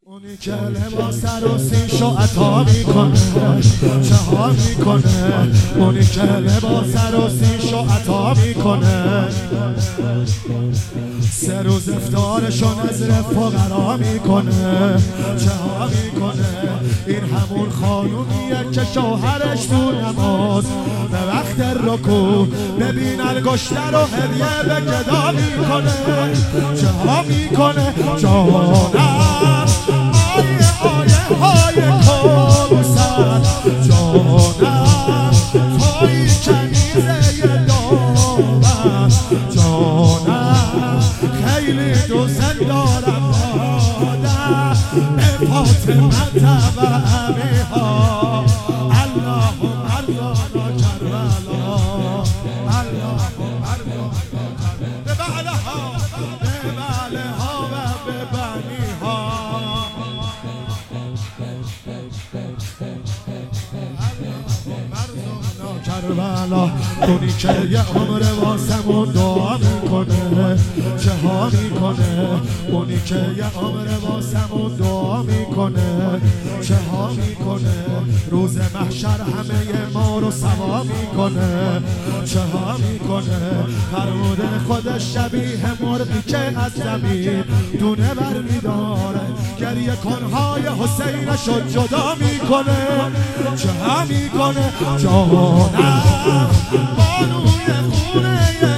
اونی که لباس رو سیشو عطا میکنه چه ها میکنه. اونی که لباس رو سیشو عطا میکنه 3 روز افطارشو نذر فقرا میکنه چه ها میکنه. این همون خانومیه که شوهرش تو نماز به وقت رکوع ببین انگشتر رو هدیه به گدا میکنه چه ها میکنه. جانم آیه های کوثر جانم توی کنیزه داور جانم خیلی دوست دارم مادر به فاطمه و امیها. اللهم ارزانا کربلا اللهم ارزانا به بعلها و به بنیها. کربلا اونی که یه عمر واسمون دعا میکنه چه ها میکنه. اونی که یه عمر واسمون دعا میکنه چه ها میکنه. روز محشر همه ما رو سوا میکنه چه ها میکنه. فرموده خودش شبیه مرغی که از زمین دونه بر میداره گریه کنهای حسینشو جدا میکنه چه ها میکنه. جانم بانوی خونه